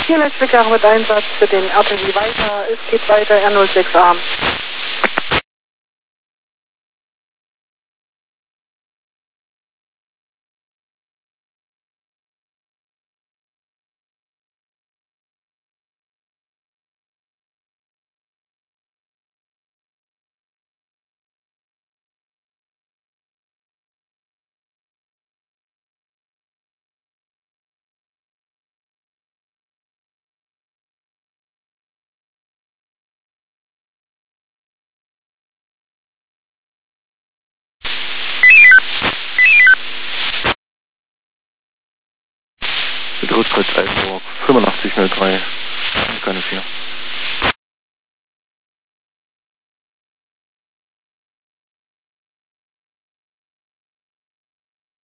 Hier Letztwicker mit Einsatz für den RTW weiter. Es geht weiter R06A. Rücktritts Eisenburg 8503, keine 4.